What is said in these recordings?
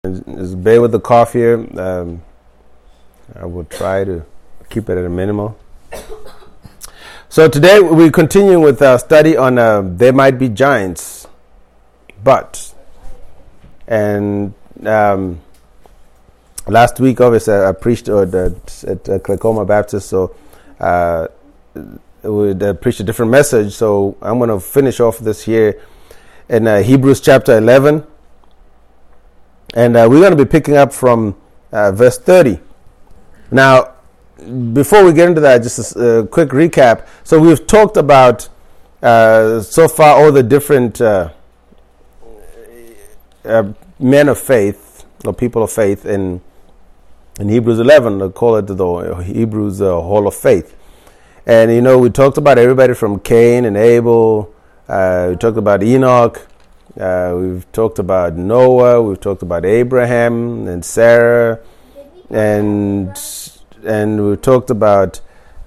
Just bear with the cough here. I will try to keep it at a minimal. So today we're continuing with our study on there might be giants, but. And last week, obviously, I preached at Clecoma Baptist, so we preached a different message. So I'm going to finish off this here in Hebrews chapter 11. And we're going to be picking up from verse 30. Now, before we get into that, just a quick recap. So we've talked about so far all the different men of faith or people of faith in Hebrews 11. They call it the Hebrews Hall of Faith. And we talked about everybody from Cain and Abel. We talked about Enoch. We've talked about Noah. We've talked about Abraham and Sarah, and we've talked about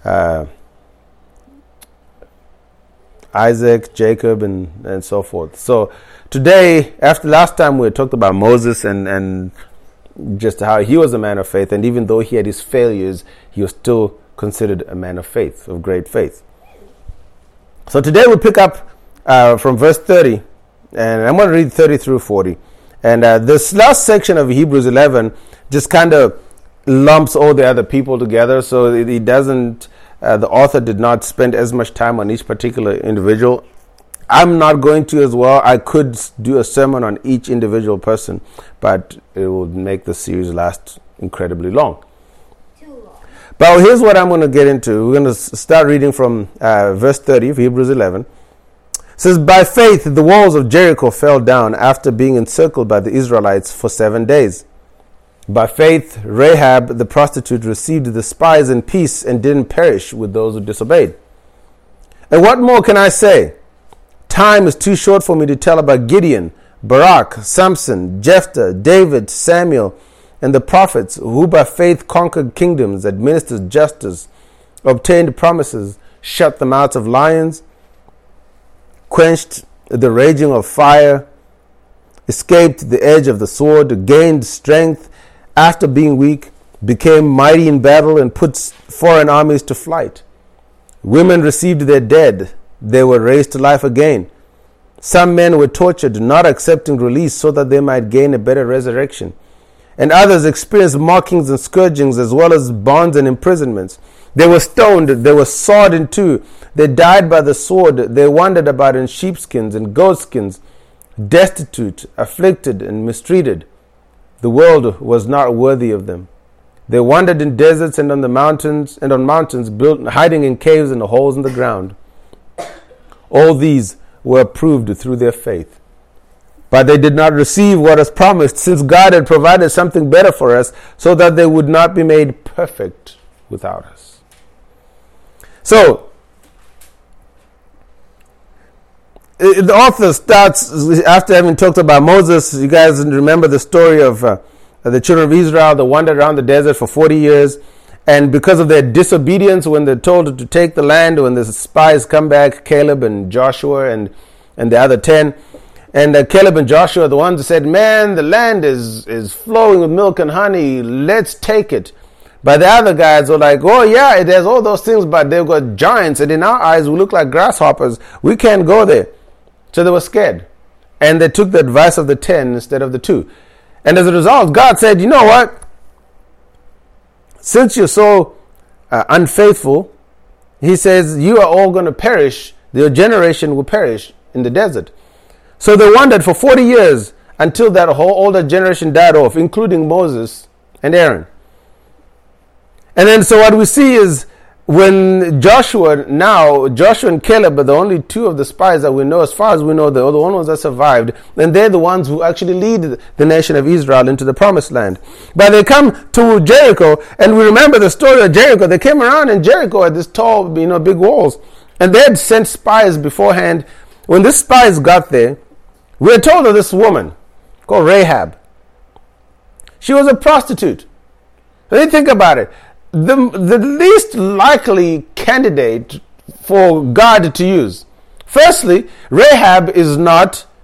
Isaac, Jacob, and so forth. So today, after last time, we talked about Moses and just how he was a man of faith, and even though he had his failures, he was still considered a man of faith, of great faith. So today we pick up from verse 30. And I'm going to read 30 through 40. And this last section of Hebrews 11 just kind of lumps all the other people together. So it doesn't, the author did not spend as much time on each particular individual. I'm not going to as well. I could do a sermon on each individual person, but it will make the series last incredibly long. Too long. But here's what I'm going to get into. We're going to start reading from verse 30 of Hebrews 11. It says, by faith the walls of Jericho fell down after being encircled by the Israelites for 7 days. By faith Rahab the prostitute received the spies in peace and didn't perish with those who disobeyed. And what more can I say? Time is too short for me to tell about Gideon, Barak, Samson, Jephthah, David, Samuel, and the prophets who by faith conquered kingdoms, administered justice, obtained promises, shut the mouths of lions, quenched the raging of fire, escaped the edge of the sword, gained strength after being weak, became mighty in battle, and put foreign armies to flight. Women received their dead. They were raised to life again. Some men were tortured, not accepting release so that they might gain a better resurrection. And others experienced mockings and scourgings as well as bonds and imprisonments. They were stoned, they were sawed in two, they died by the sword, they wandered about in sheepskins and goatskins, destitute, afflicted, and mistreated. The world was not worthy of them. They wandered in deserts and on mountains, built, hiding in caves and holes in the ground. All these were approved through their faith. But they did not receive what was promised, since God had provided something better for us, so that they would not be made perfect without us. So, the author starts, after having talked about Moses, you guys remember the story of the children of Israel that wandered around the desert for 40 years. And because of their disobedience, when they're told to take the land, when the spies come back, Caleb and Joshua and the other 10, and Caleb and Joshua are the ones who said, man, the land is flowing with milk and honey, let's take it. But the other guys were like, oh yeah, it has all those things, but they've got giants, and in our eyes we look like grasshoppers. We can't go there. So they were scared. And they took the advice of the 10 instead of the 2. And as a result, God said, you know what? Since you're so unfaithful, he says, you are all going to perish. Your generation will perish in the desert. So they wandered for 40 years until that whole older generation died off, including Moses and Aaron. And then so what we see is when Joshua and Caleb are the only 2 of the spies that we know, as far as we know, the only ones that survived, and they're the ones who actually lead the nation of Israel into the promised land. But they come to Jericho, and we remember the story of Jericho. They came around, and Jericho had this tall, big walls, and they had sent spies beforehand. When the spies got there, we are told of this woman called Rahab. She was a prostitute. When you think about it, the least likely candidate for God to use. Firstly, Rahab is not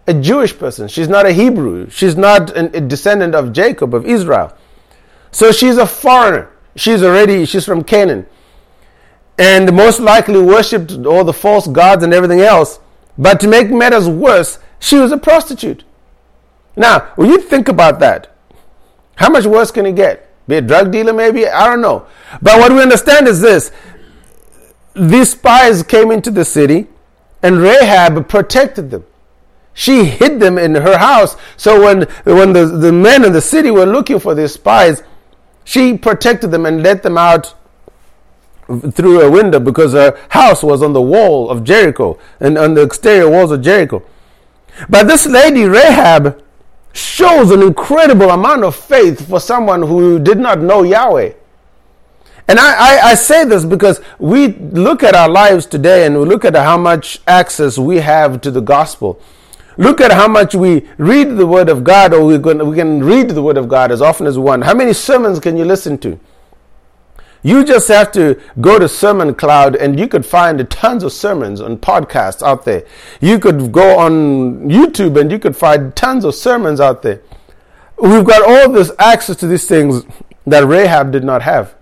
a Jewish person. She's not a Hebrew. She's not a descendant of Jacob, of Israel. So she's a foreigner. She's from Canaan. And most likely worshipped all the false gods and everything else. But to make matters worse, she was a prostitute. Now, when you think about that, how much worse can it get? Be a drug dealer maybe? I don't know. But what we understand is this. These spies came into the city and Rahab protected them. She hid them in her house. So when the men in the city were looking for these spies, she protected them and let them out through a window because her house was on the wall of Jericho and on the exterior walls of Jericho. But this lady Rahab shows an incredible amount of faith for someone who did not know Yahweh. And I say this because we look at our lives today and we look at how much access we have to the gospel. Look at how much we read the Word of God, or we can read the Word of God as often as we want. How many sermons can you listen to? You just have to go to Sermon Cloud and you could find tons of sermons on podcasts out there. You could go on YouTube and you could find tons of sermons out there. We've got all this access to these things that Rahab did not have.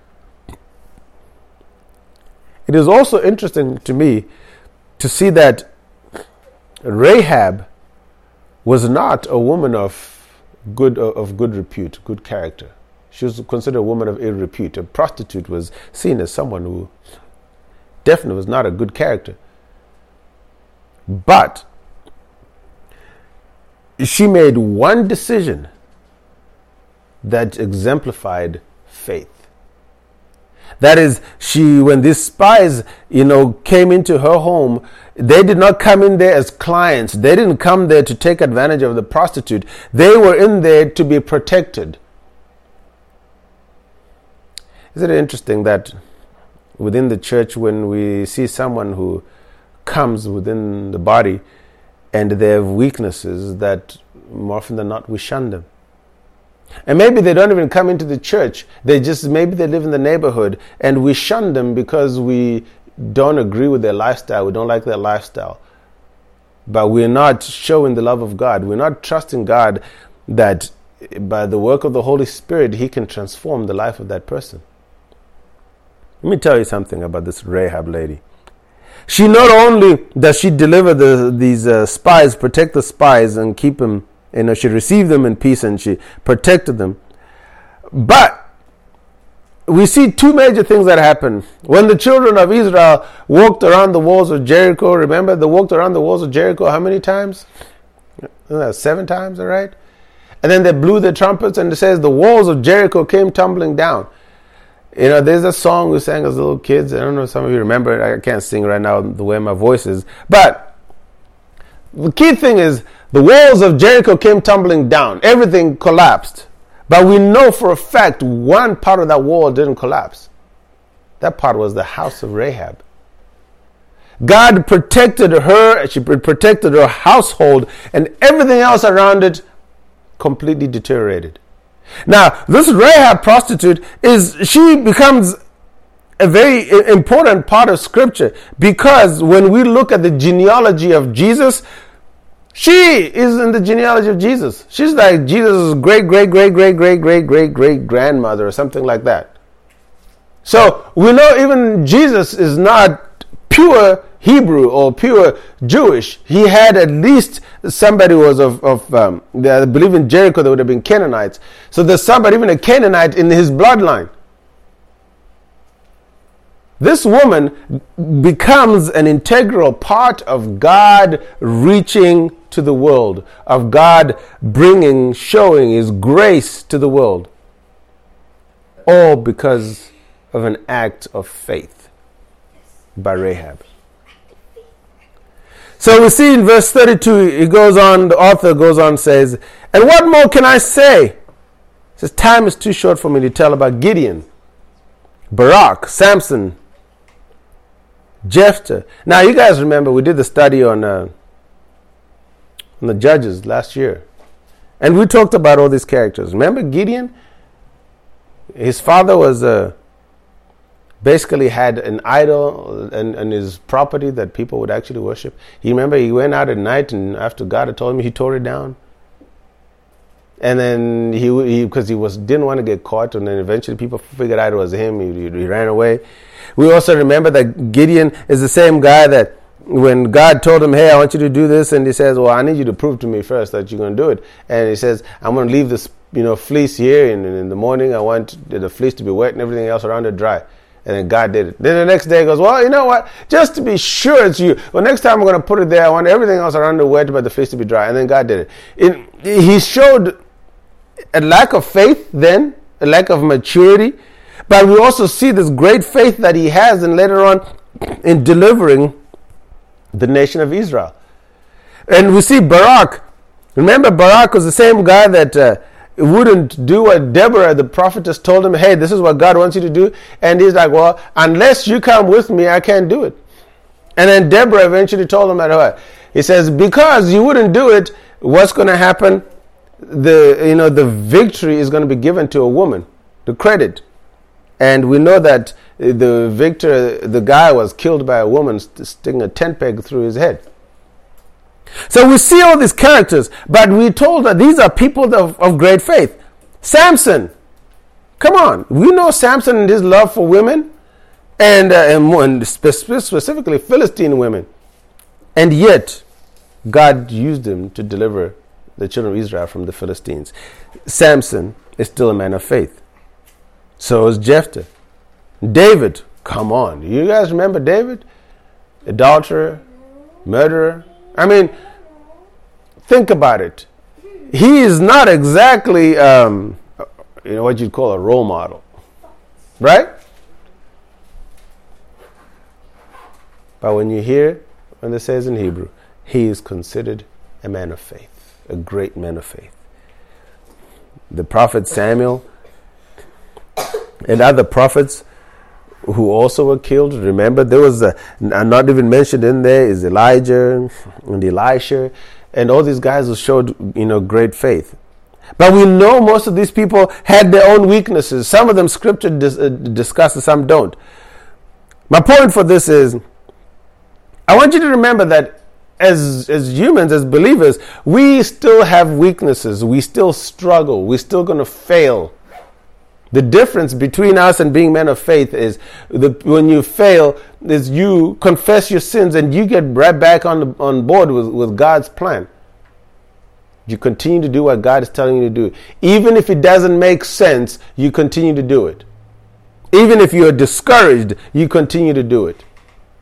It is also interesting to me to see that Rahab was not a woman of good repute, good character. She was considered a woman of ill repute. A prostitute was seen as someone who definitely was not a good character. But she made one decision that exemplified faith. That is, when these spies, came into her home, they did not come in there as clients. They didn't come there to take advantage of the prostitute. They were in there to be protected. Isn't it interesting that within the church, when we see someone who comes within the body and they have weaknesses, that more often than not we shun them? And maybe they don't even come into the church. Maybe they live in the neighborhood and we shun them because we don't agree with their lifestyle. We don't like their lifestyle. But we're not showing the love of God. We're not trusting God that by the work of the Holy Spirit, He can transform the life of that person. Let me tell you something about this Rahab lady. She not only does she deliver these spies, protect the spies and keep them, she received them in peace and she protected them. But we see two major things that happen. When the children of Israel walked around the walls of Jericho, remember they walked around the walls of Jericho how many times? 7 times, all right? And then they blew their trumpets and it says the walls of Jericho came tumbling down. There's a song we sang as little kids. I don't know if some of you remember it. I can't sing right now the way my voice is. But the key thing is the walls of Jericho came tumbling down. Everything collapsed. But we know for a fact one part of that wall didn't collapse. That part was the house of Rahab. God protected her. She protected her household, and everything else around it completely deteriorated. Now, this Rahab prostitute she becomes a very important part of Scripture, because when we look at the genealogy of Jesus, she is in the genealogy of Jesus. She's like Jesus' great grandmother or something like that. So we know even Jesus is not pure Hebrew or pure Jewish. He had at least somebody who was I believe in Jericho there would have been Canaanites. So there's somebody, even a Canaanite, in his bloodline. This woman becomes an integral part of God reaching to the world, of God showing His grace to the world. All because of an act of faith by Rahab. So we see in verse 32, the author goes on and says, and what more can I say? He says, time is too short for me to tell about Gideon, Barak, Samson, Jephthah. Now you guys remember we did the study on the Judges last year. And we talked about all these characters. Remember Gideon? His father was basically had an idol and his property that people would actually worship. He went out at night, and after God had told him, he tore it down. And then he because he didn't want to get caught, and then eventually people figured out it was him. He ran away. We also remember that Gideon is the same guy that when God told him, hey, I want you to do this, and he says, well, I need you to prove to me first that you're going to do it. And he says, I'm going to leave this fleece here, and in the morning I want the fleece to be wet and everything else around it dry. And then God did it. Then the next day he goes, well, you know what? Just to be sure it's you. Well, next time I'm going to put it there. I want everything else around it wet, but the fleece to be dry. And then God did it. He showed a lack of faith then, a lack of maturity. But we also see this great faith that he has, and later on in delivering the nation of Israel. And we see Barak. Remember, Barak was the same guy that wouldn't do what Deborah, the prophetess, told him, hey, this is what God wants you to do. And he's like, well, unless you come with me, I can't do it. And then Deborah eventually told him that what? He says, because you wouldn't do it, what's going to happen? The victory is going to be given to a woman, the credit. And we know that the guy was killed by a woman sticking a tent peg through his head. So we see all these characters, but we're told that these are people of great faith. Samson, come on, we know Samson and his love for women, and specifically Philistine women, and yet God used him to deliver the children of Israel from the Philistines. Samson is still a man of faith. So is Jephthah. David, come on. You guys remember David? Adulterer, murderer. I mean, think about it. He is not exactly, what you'd call a role model. Right? But when you hear, when it says in Hebrew, he is considered a man of faith, a great man of faith. The prophet Samuel and other prophets who also were killed. Remember, there was not even mentioned in there is Elijah and Elisha, and all these guys who showed great faith. But we know most of these people had their own weaknesses. Some of them Scripture discusses, some don't. My point for this is, I want you to remember that as humans, as believers, we still have weaknesses. We still struggle. We're still going to fail. The difference between us and being men of faith is when you fail, is you confess your sins and you get right back on board with God's plan. You continue to do what God is telling you to do. Even if it doesn't make sense, you continue to do it. Even if you're discouraged, you continue to do it.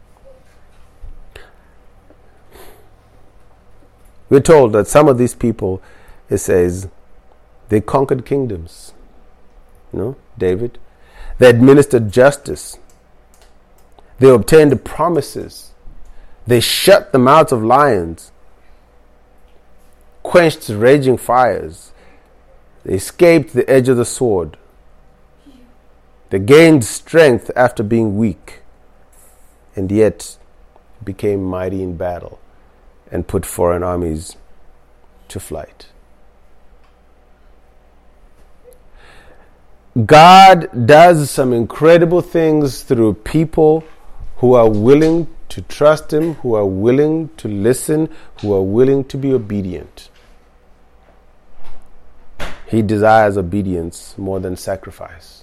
We're told that some of these people, it says, they conquered kingdoms. David. They administered justice. They obtained promises. They shut the mouths of lions, quenched raging fires. They escaped the edge of the sword. They gained strength after being weak, and yet became mighty in battle and put foreign armies to flight. God does some incredible things through people who are willing to trust Him, who are willing to listen, who are willing to be obedient. He desires obedience more than sacrifice.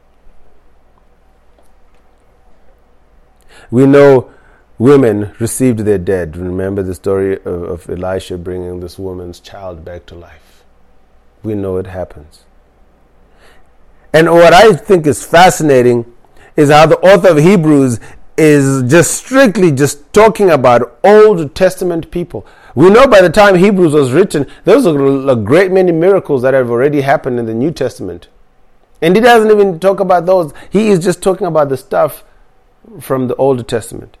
We know women received their dead. Remember the story of Elisha bringing this woman's child back to life. We know it happens. And what I think is fascinating is how the author of Hebrews is just strictly just talking about Old Testament people. We know by the time Hebrews was written, there was a great many miracles that have already happened in the New Testament. And he doesn't even talk about those. He is just talking about the stuff from the Old Testament.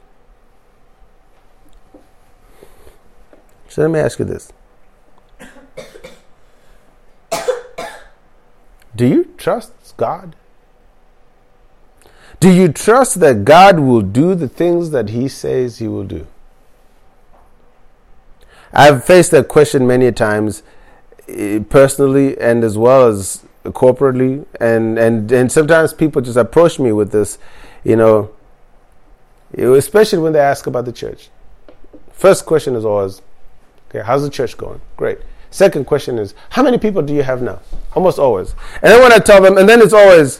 So let me ask you this. Do you trust God? Do you trust that God will do the things that He says He will do? I've faced that question many times, personally and as well as corporately, and sometimes people just approach me with this. especially when they ask about the church. First question is always, okay, how's the church going? Great. Second question is, how many people do you have now? Almost always. And then when I tell them, and then it's always,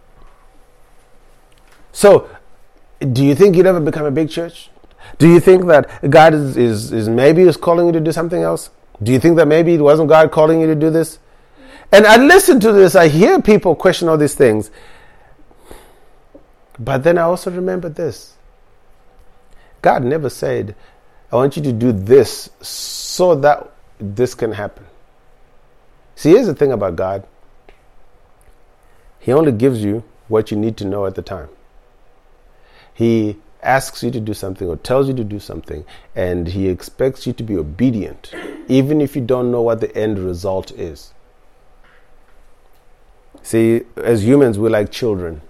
so do you think you'd ever become a big church? Do you think that God is maybe calling you to do something else? Do you think that maybe it wasn't God calling you to do this? And I listen to this, I hear people question all these things. But then I also remember this. God never said, I want you to do this so that this can happen. See, here's the thing about God. He only gives you what you need to know at the time. He asks you to do something or tells you to do something, and he expects you to be obedient, even if you don't know what the end result is. See, as humans, we're like children.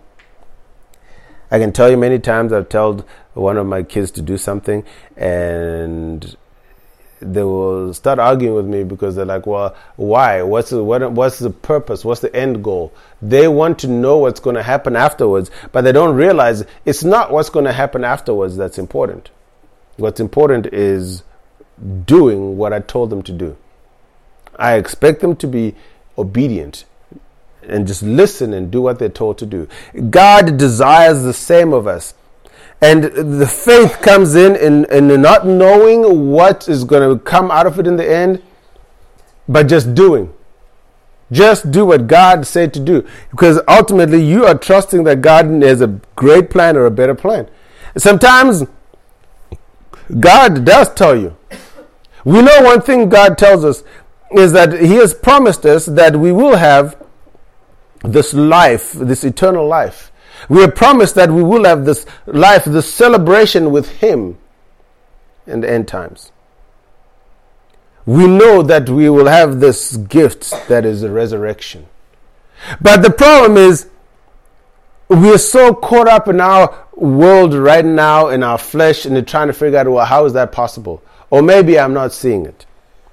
I can tell you many times I've told one of my kids to do something, and they will start arguing with me because they're like, well, why? What's the purpose? What's the end goal? They want to know what's going to happen afterwards, but they don't realize it's not what's going to happen afterwards that's important. What's important is doing what I told them to do. I expect them to be obedient and just listen and do what they're told to do. God desires the same of us. And the faith comes in not knowing what is going to come out of it in the end, but just doing. Just do what God said to do. Because ultimately you are trusting that God has a great plan or a better plan. Sometimes God does tell you. We know one thing God tells us is that he has promised us that we will have this life, this eternal life. We are promised that we will have this life, this celebration with him in the end times. We know that we will have this gift that is the resurrection. But the problem is, we are so caught up in our world right now, in our flesh, and trying to figure out, well, how is that possible? Or maybe I'm not seeing it.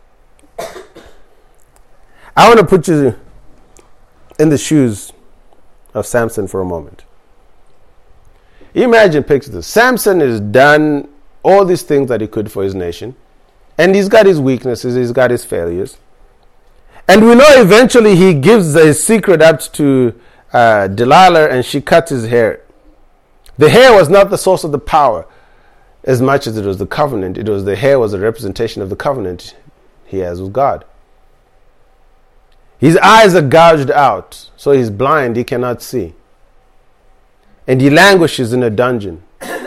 I want to put you in the shoes of Samson for a moment. Imagine, picture this. Samson has done all these things that he could for his nation. And he's got his weaknesses, he's got his failures. And we know eventually he gives his secret up to Delilah, and she cuts his hair. The hair was not the source of the power as much as it was the covenant. The hair was a representation of the covenant he has with God. His eyes are gouged out, so he's blind, he cannot see. And he languishes in a dungeon.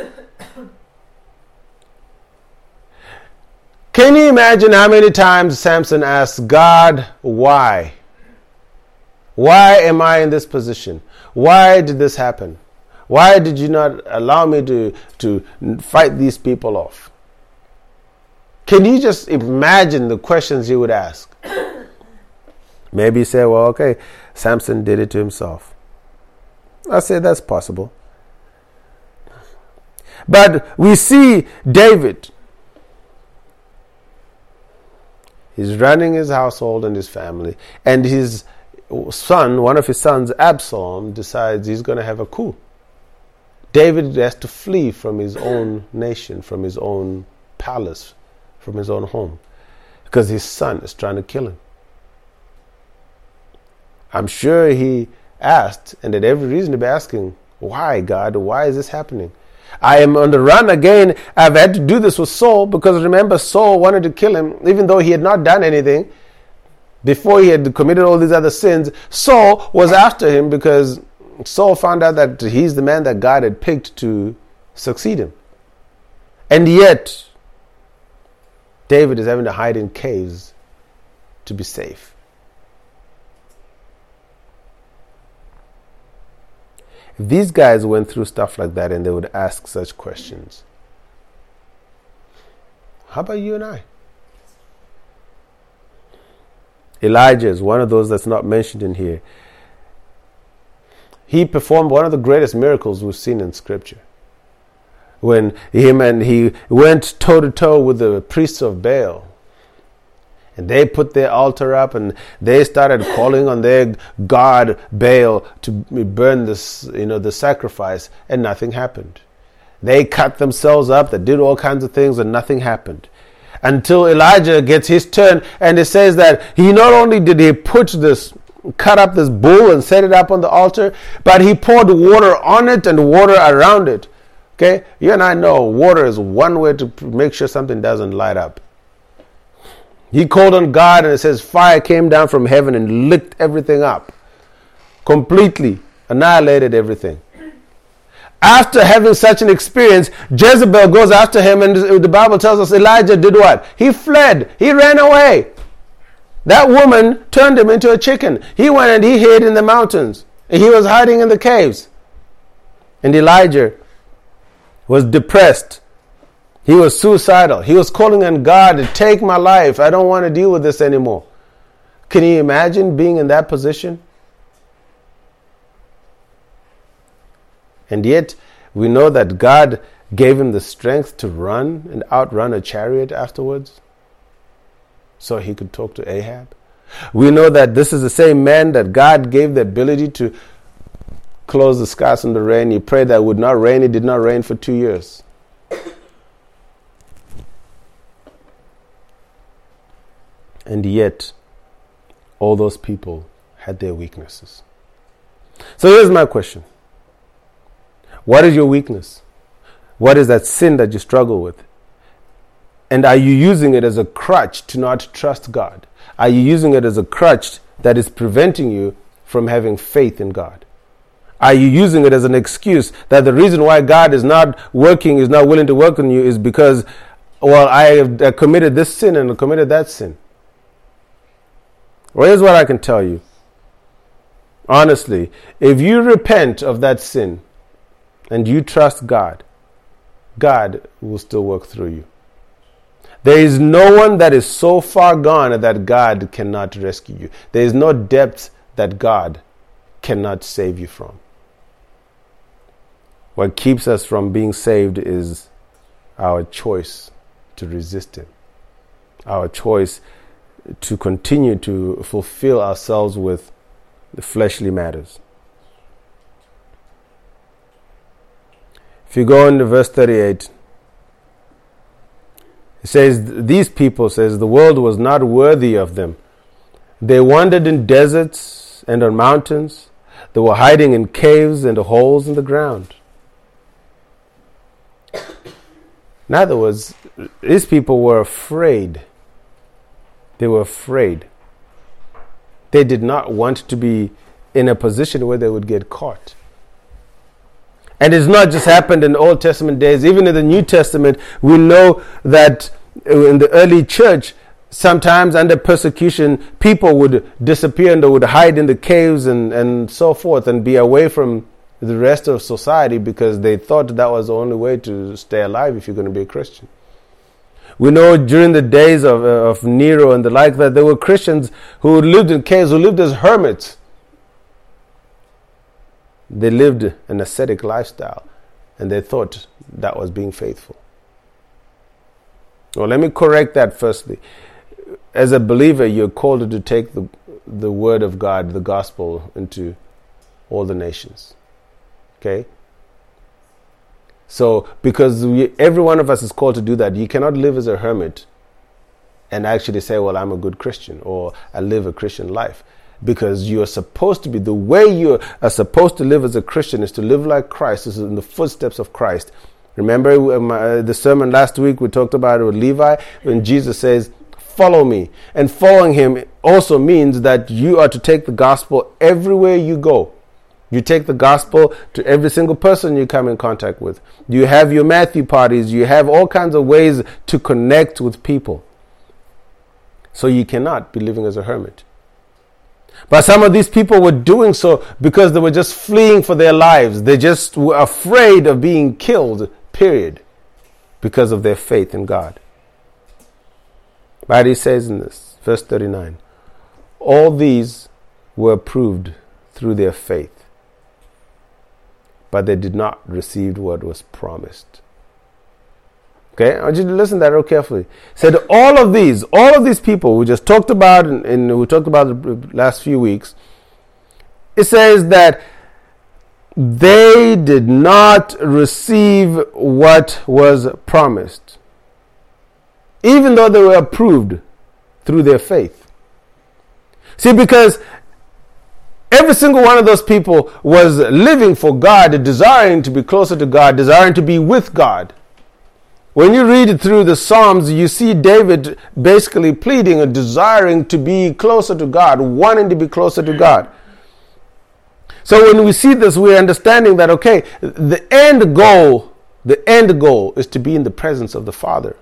Can you imagine how many times Samson asked God, why? Why am I in this position? Why did this happen? Why did you not allow me to fight these people off? Can you just imagine the questions he would ask? Maybe you say, well, okay, Samson did it to himself. I say that's possible. But we see David. He's running his household and his family. And his son, one of his sons, Absalom, decides he's going to have a coup. David has to flee from his own nation, from his own palace, from his own home, because his son is trying to kill him. I'm sure he asked, and had every reason to be asking, why, God? Why is this happening? I am on the run again. I've had to do this with Saul, because remember, Saul wanted to kill him, even though he had not done anything. Before he had committed all these other sins, Saul was after him because Saul found out that he's the man that God had picked to succeed him. And yet, David is having to hide in caves to be safe. If these guys went through stuff like that and they would ask such questions, how about you and I? Elijah is one of those that's not mentioned in here. He performed one of the greatest miracles we've seen in Scripture. When he went toe to toe with the priests of Baal, And they put their altar up and they started calling on their god Baal to burn this, the sacrifice, and nothing happened. They cut themselves up, they did all kinds of things, and nothing happened. Until Elijah gets his turn, and it says that he not only did he cut up this bull and set it up on the altar, but he poured water on it and water around it. Okay? You and I know water is one way to make sure something doesn't light up. He called on God, and it says fire came down from heaven and licked everything up. Completely annihilated everything. After having such an experience, Jezebel goes after him, and the Bible tells us Elijah did what? He fled. He ran away. That woman turned him into a chicken. He went and he hid in the mountains. He was hiding in the caves. And Elijah was depressed. He was suicidal. He was calling on God to take my life. I don't want to deal with this anymore. Can you imagine being in that position? And yet, we know that God gave him the strength to run and outrun a chariot afterwards, so he could talk to Ahab. We know that this is the same man that God gave the ability to close the skies from the rain. He prayed that it would not rain. It did not rain for 2 years. And yet, all those people had their weaknesses. So here's my question. What is your weakness? What is that sin that you struggle with? And are you using it as a crutch to not trust God? Are you using it as a crutch that is preventing you from having faith in God? Are you using it as an excuse that the reason why God is not working, is not willing to work on you is because, well, I have committed this sin and committed that sin? Well, here's what I can tell you. Honestly, if you repent of that sin and you trust God, God will still work through you. There is no one that is so far gone that God cannot rescue you. There is no depth that God cannot save you from. What keeps us from being saved is our choice to resist Him. Our choice to continue to fulfill ourselves with the fleshly matters. If you go into verse 38, it says, these people, says, the world was not worthy of them. They wandered in deserts and on mountains. They were hiding in caves and holes in the ground. In other words, these people were afraid. They were afraid. They did not want to be in a position where they would get caught. And it's not just happened in the Old Testament days. Even in the New Testament, we know that in the early church, sometimes under persecution, people would disappear and they would hide in the caves and so forth and be away from the rest of society because they thought that was the only way to stay alive if you're going to be a Christian. We know during the days of Nero and the like that there were Christians who lived in caves, who lived as hermits. They lived an ascetic lifestyle and they thought that was being faithful. Well, let me correct that firstly. As a believer, you're called to take the word of God, the gospel, into all the nations. Okay? So, because every one of us is called to do that, you cannot live as a hermit and actually say, well, I'm a good Christian or I live a Christian life. Because you are supposed to be, the way you are supposed to live as a Christian is to live like Christ. This is in the footsteps of Christ. Remember the sermon last week we talked about it with Levi when Jesus says, follow me. And following him also means that you are to take the gospel everywhere you go. You take the gospel to every single person you come in contact with. You have your Matthew parties. You have all kinds of ways to connect with people. So you cannot be living as a hermit. But some of these people were doing so because they were just fleeing for their lives. They just were afraid of being killed, period, because of their faith in God. But he says in this, verse 39, all these were approved through their faith, but they did not receive what was promised. Okay, I want you to listen to that real carefully. Said all of these people we just talked about, and we talked about the last few weeks. It says that they did not receive what was promised, even though they were approved through their faith. See, because every single one of those people was living for God, desiring to be closer to God, desiring to be with God. When you read through the Psalms, you see David basically pleading and desiring to be closer to God, wanting to be closer to God. So when we see this, we're understanding that, okay, the end goal is to be in the presence of the Father.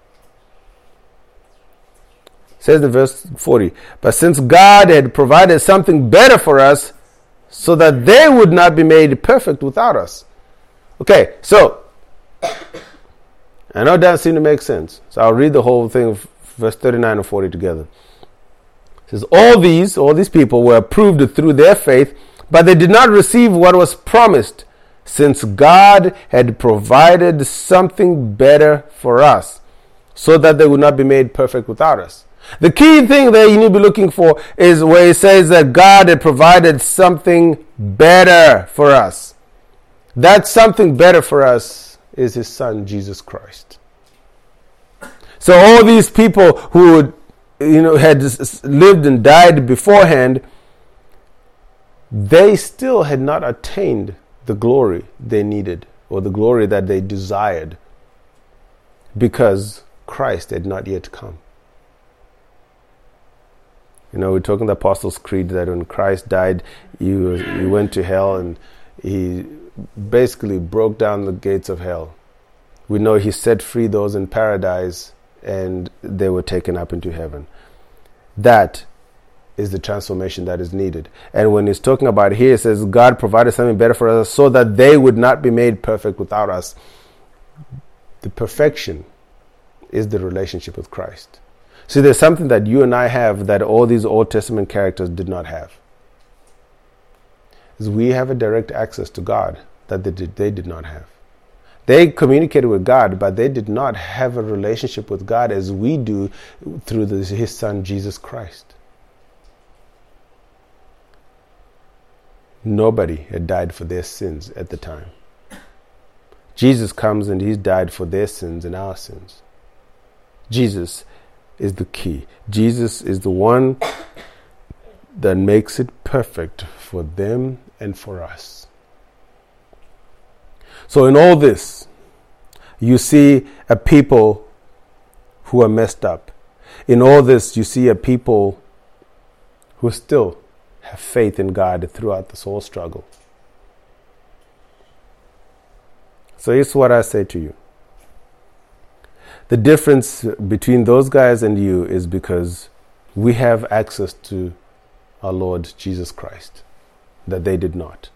It says in verse 40, but since God had provided something better for us, so that they would not be made perfect without us. Okay, so I know it doesn't seem to make sense. So I'll read the whole thing of verse 39 and 40 together. It says, all these people were approved through their faith, but they did not receive what was promised, since God had provided something better for us, so that they would not be made perfect without us. The key thing that you need to be looking for is where it says that God had provided something better for us. That something better for us is His Son, Jesus Christ. So all these people who had lived and died beforehand, they still had not attained the glory they needed, or the glory that they desired, because Christ had not yet come. We're talking the Apostles' Creed, that when Christ died, he went to hell, and He basically broke down the gates of hell. We know He set free those in paradise, and they were taken up into heaven. That is the transformation that is needed. And when He's talking about here, it says God provided something better for us, so that they would not be made perfect without us. The perfection is the relationship with Christ. See, there's something that you and I have that all these Old Testament characters did not have. Is we have a direct access to God that they did not have. They communicated with God, but they did not have a relationship with God as we do through His Son, Jesus Christ. Nobody had died for their sins at the time. Jesus comes and He's died for their sins and our sins. Jesus is the key. Jesus is the one that makes it perfect for them and for us. So in all this, you see a people who are messed up. In all this, you see a people who still have faith in God throughout this whole struggle. So here's what I say to you. The difference between those guys and you is because we have access to our Lord Jesus Christ that they did not.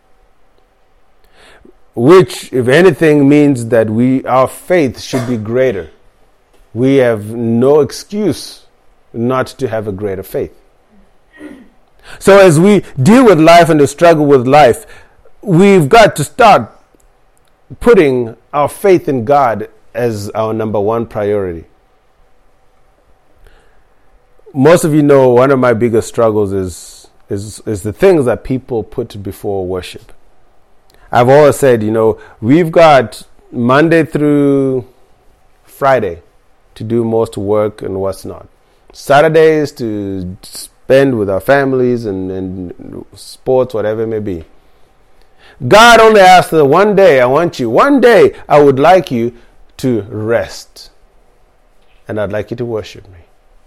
Which, if anything, means that our faith should be greater. We have no excuse not to have a greater faith. So as we deal with life and the struggle with life, we've got to start putting our faith in God as our number one priority. Most of you know one of my biggest struggles is the things that people put before worship. I've always said, we've got Monday through Friday to do most work and what's not. Saturdays to spend with our families and sports, whatever it may be. God only asked that one day I would like you to rest, and I'd like you to worship me.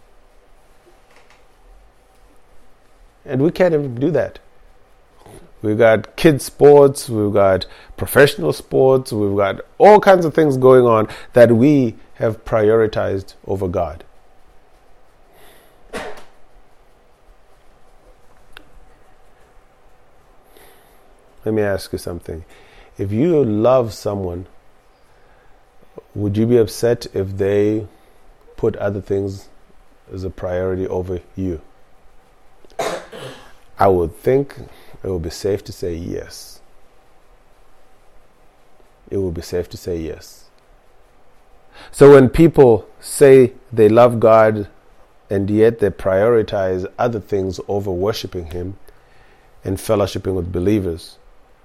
And we can't even do that. We've got kids sports, we've got professional sports, we've got all kinds of things going on that we have prioritized over God. Let me ask you something. If you love someone, would you be upset if they put other things as a priority over you? I would think it would be safe to say yes. It would be safe to say yes. So when people say they love God and yet they prioritize other things over worshiping Him and fellowshipping with believers,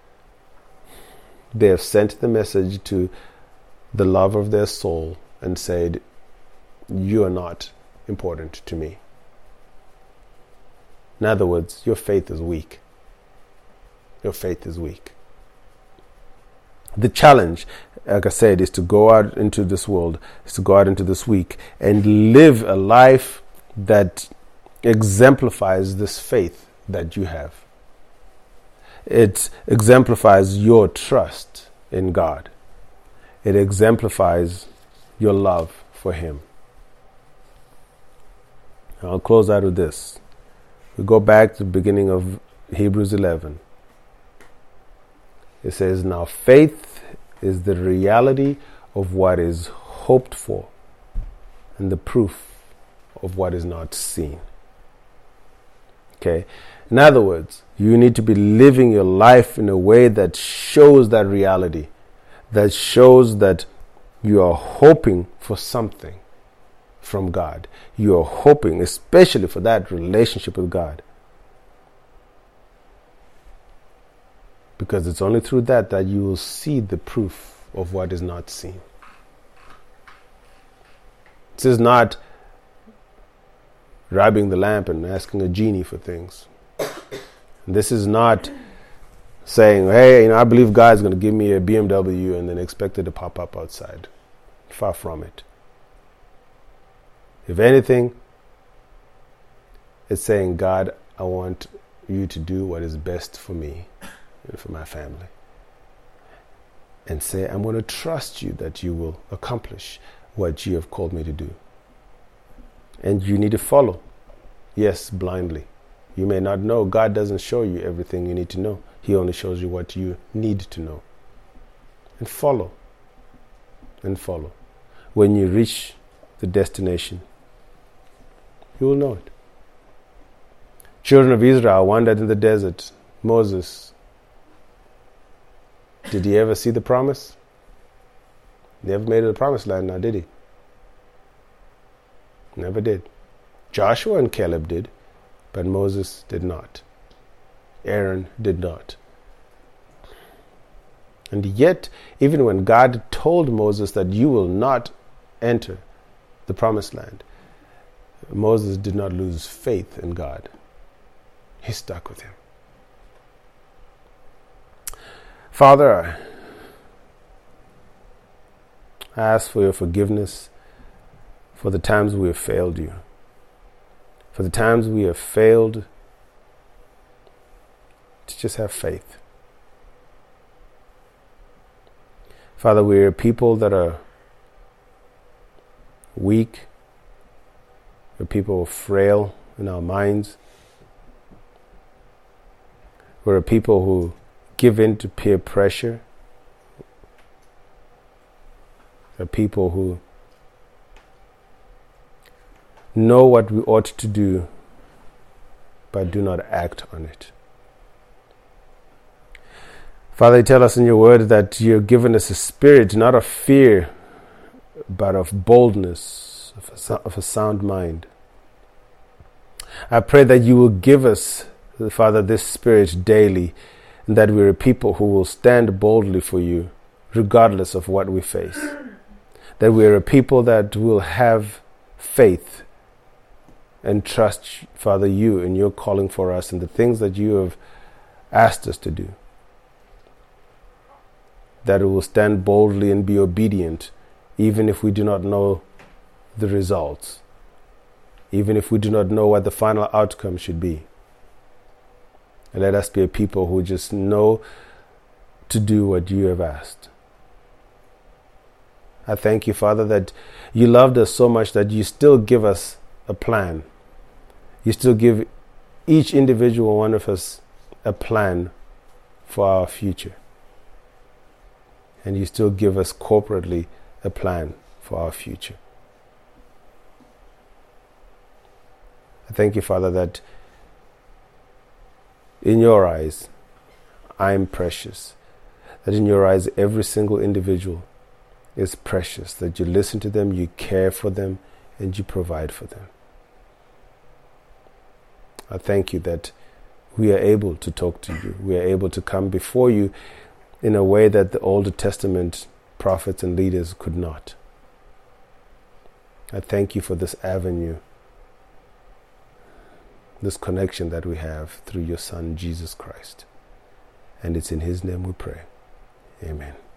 they have sent the message to the love of their soul and said, you are not important to me. In other words, your faith is weak. Your faith is weak. The challenge, like I said, is to go out into this world, is to go out into this week and live a life that exemplifies this faith that you have. It exemplifies your trust in God. It exemplifies your love for Him. I'll close out with this. We go back to the beginning of Hebrews 11. It says, now faith is the reality of what is hoped for and the proof of what is not seen. Okay? In other words, you need to be living your life in a way that shows that reality, that shows that you are hoping for something from God. You are hoping, especially for that relationship with God. Because it's only through that you will see the proof of what is not seen. This is not rubbing the lamp and asking a genie for things. This is not saying, hey, I believe God's going to give me a BMW and then expect it to pop up outside. Far from it. If anything, it's saying, God, I want you to do what is best for me and for my family. And say, I'm going to trust you that you will accomplish what you have called me to do. And you need to follow. Yes, blindly. You may not know. God doesn't show you everything you need to know. He only shows you what you need to know. And follow. And follow. When you reach the destination, you will know it. Children of Israel wandered in the desert. Moses, did he ever see the promise? Never made it to the promised land now, did he? Never did. Joshua and Caleb did, but Moses did not. Aaron did not. And yet, even when God told Moses that you will not enter the promised land, Moses did not lose faith in God. He stuck with Him. Father, I ask for your forgiveness for the times we have failed you, for the times we have failed to just have faith. Father, we are people that are weak. We're people who are frail in our minds. We're a people who give in to peer pressure. We're people who know what we ought to do, but do not act on it. Father, you tell us in your word that you've given us a spirit, not of fear, but of boldness, of a sound mind. I pray that you will give us, Father, this spirit daily, and that we are people who will stand boldly for you, regardless of what we face. That we are a people that will have faith and trust, Father, you in your calling for us and the things that you have asked us to do. That we will stand boldly and be obedient, even if we do not know the results, even if we do not know what the final outcome should be. And let us be a people who just know to do what you have asked. I thank you, Father, that you loved us so much that you still give us a plan. You still give each individual one of us a plan for our future. And you still give us corporately a plan for our future. I thank you, Father, that in your eyes, I am precious. That in your eyes, every single individual is precious, that you listen to them, you care for them, and you provide for them. I thank you that we are able to talk to you. We are able to come before you in a way that the Old Testament prophets and leaders could not. I thank you for this avenue, this connection that we have through your Son, Jesus Christ. And it's in His name we pray. Amen.